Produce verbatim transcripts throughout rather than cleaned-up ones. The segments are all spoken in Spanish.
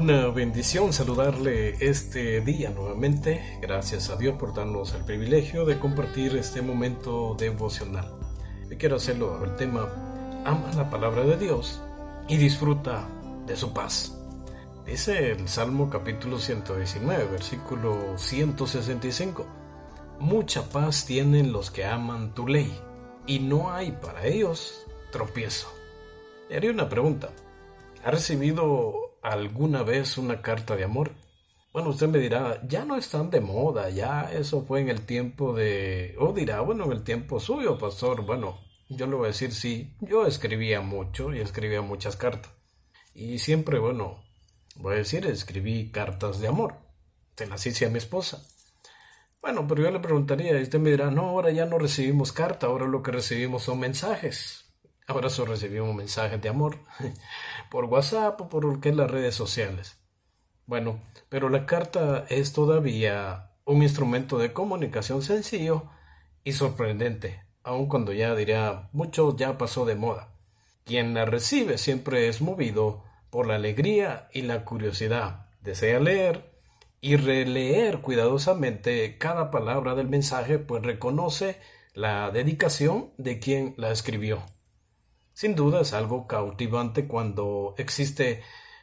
Una bendición saludarle este día nuevamente. Gracias a Dios por darnos el privilegio de compartir este momento devocional. Hoy quiero hacerlo bajo el tema: ama la palabra de Dios y disfruta de su paz. Dice el Salmo capítulo ciento diecinueve, versículo ciento sesenta y cinco: mucha paz tienen los que aman tu ley, y no hay para ellos tropiezo. Le haré una pregunta: ¿ha recibido alguna vez una carta de amor? Bueno, usted me dirá, ya no están de moda, ya eso fue en el tiempo de... O dirá, bueno, en el tiempo suyo, pastor. Bueno, yo le voy a decir, sí, yo escribía mucho y escribía muchas cartas. Y siempre, bueno, voy a decir, escribí cartas de amor. Se las hice a mi esposa. Bueno, pero yo le preguntaría, y usted me dirá, no, ahora ya no recibimos carta, ahora lo que recibimos son mensajes. Ahora solo recibimos mensajes de amor por WhatsApp o por lo que es las redes sociales. Bueno, pero la carta es todavía un instrumento de comunicación sencillo y sorprendente, aun cuando ya diría, mucho ya pasó de moda. Quien la recibe siempre es movido por la alegría y la curiosidad. Desea leer y releer cuidadosamente cada palabra del mensaje, pues reconoce la dedicación de quien la escribió. Sin duda es algo cautivante cuando existe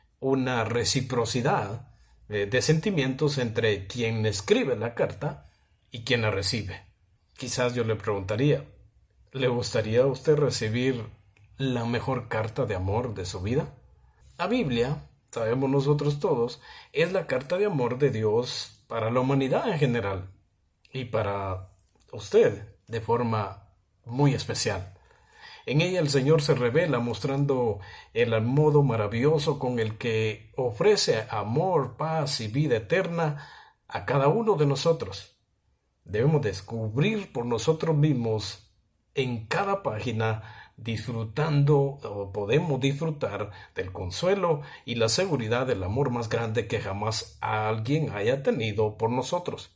una reciprocidad de, de sentimientos entre quien escribe la carta y quien la recibe. Quizás yo le preguntaría, ¿le gustaría a usted recibir la mejor carta de amor de su vida? La Biblia, sabemos nosotros todos, es la carta de amor de Dios para la humanidad en general y para usted de forma muy especial. En ella el Señor se revela mostrando el modo maravilloso con el que ofrece amor, paz y vida eterna a cada uno de nosotros. Debemos descubrir por nosotros mismos en cada página, disfrutando o podemos disfrutar del consuelo y la seguridad del amor más grande que jamás alguien haya tenido por nosotros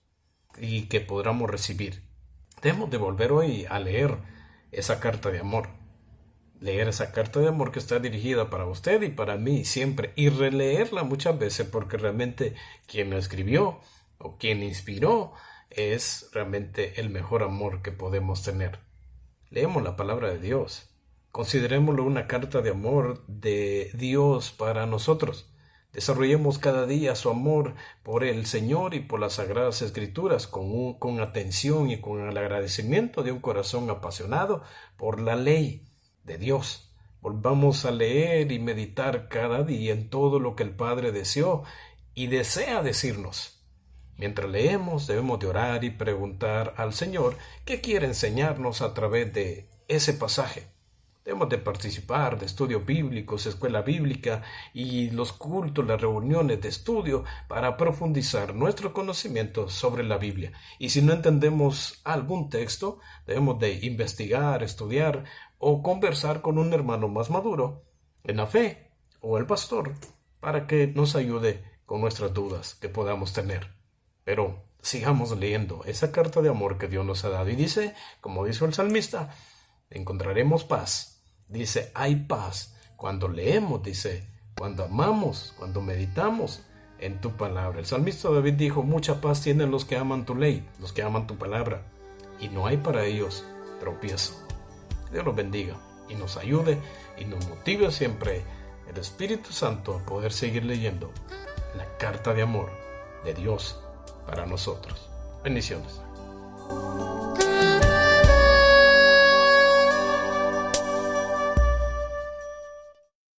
y que podamos recibir. Debemos de volver hoy a leer esa carta de amor. Leer esa carta de amor que está dirigida para usted y para mí siempre, y releerla muchas veces, porque realmente quien la escribió o quien inspiró es realmente el mejor amor que podemos tener. Leemos la palabra de Dios. Considerémoslo una carta de amor de Dios para nosotros. Desarrollemos cada día su amor por el Señor y por las Sagradas Escrituras con, un, con atención y con el agradecimiento de un corazón apasionado por la ley de Dios. Volvamos a leer y meditar cada día en todo lo que el Padre deseó y desea decirnos. Mientras leemos, debemos de orar y preguntar al Señor qué quiere enseñarnos a través de ese pasaje. Debemos de participar de estudios bíblicos, escuela bíblica y los cultos, las reuniones de estudio para profundizar nuestro conocimiento sobre la Biblia. Y si no entendemos algún texto, debemos de investigar, estudiar o conversar con un hermano más maduro en la fe o el pastor para que nos ayude con nuestras dudas que podamos tener. Pero sigamos leyendo esa carta de amor que Dios nos ha dado. Y dice, como dice el salmista, encontraremos paz. Dice, hay paz cuando leemos, dice, cuando amamos, cuando meditamos en tu palabra. El salmista David dijo, mucha paz tienen los que aman tu ley, los que aman tu palabra, y no hay para ellos tropiezo. Dios los bendiga y nos ayude y nos motive siempre el Espíritu Santo a poder seguir leyendo la carta de amor de Dios para nosotros. Bendiciones.